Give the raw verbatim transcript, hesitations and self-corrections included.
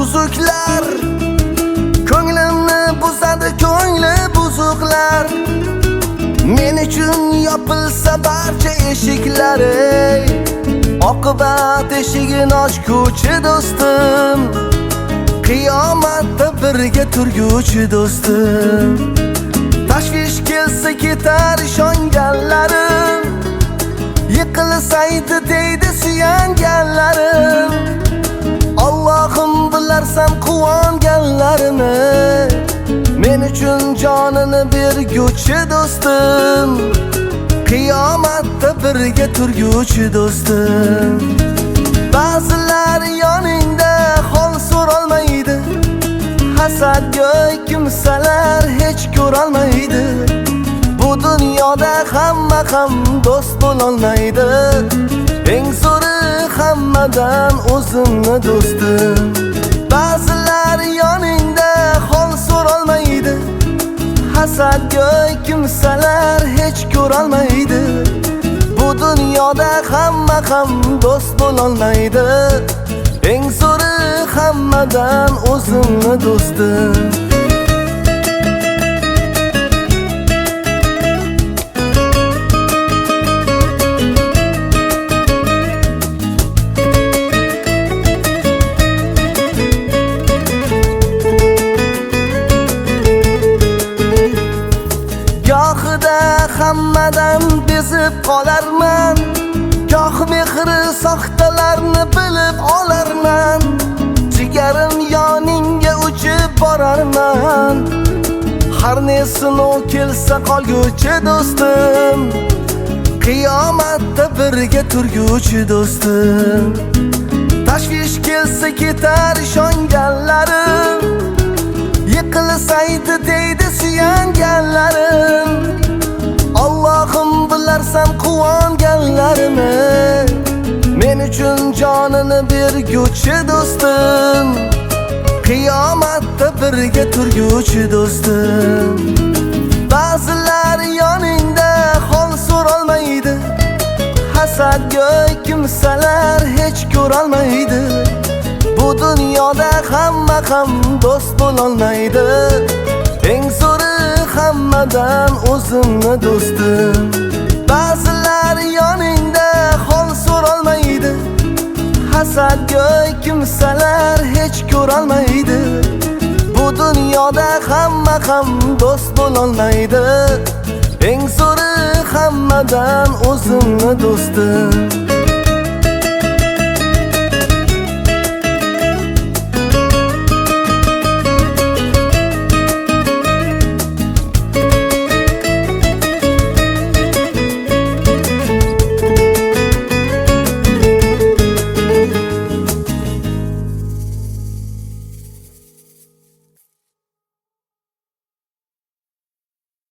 tuzuklar, ko'nglimni buzadi ko'ngli buzuqlar. Men uchun yopilsa barcha eshiklar, ey oqibat eshigini ochguvchi do'stim, qiyomatda birga turguvchi do'stim. Tashvish kelsa ketar ishonganlarim, yiqilsaydi deydi suyanganlarim. Allohim bilarsan quvonganlarimni, men uchun jonini berguvchi do'stim, qiyomatda birga turguvchi do'stim. Ba'zilar yoningda hol so'rolmaydi, hasadgo'y kimsalar hech ko'rolmaydi. Bu dunyoda hamma ham do'st bo'lolmaydi, eng zo'ri hammadan o'zimni do'stim. Ba'zilar yoningda hol so'rolmaydi, hasadgo'y kimsalar hech ko'rolmaydi. Bu dunyoda hamma ham do'st bo'lolmaydi, eng zo'ri hammadan o'zimni do'stim. Gohida hammadan bezib qolarman, goh mehri soxtalarni bilib olarman. Jigarim yoningga uchib borarman, har ne sinov kelsa qolguvchi do'stim, qiyomatda birga turguvchi do'stim. Tashvish kelsa ketar ishonganlarim, yiqilsaydi deydi suyanganlarim. Allohim bilarsan quvonganlarimni, men uchun jonini berguvchi do'stim, qiyomatda birga turguvchi do'stim. Ba'zilar yoningda hol so'rolmaydi, hasadgo'y kimsalar hech ko'rolmaydi. Bu dunyoda hamma ham do'st bo'lolmaydi, eng zo'ri hammadan o'zimni do'stim. Ba'zilar yoningda hol so'rolmaydi, hasadgo'y kimsalar hech ko'rolmaydi. Bu dunyoda hamma ham do'st bo'lolmaydi, eng zo'ri hammadan o'zimni do'stim.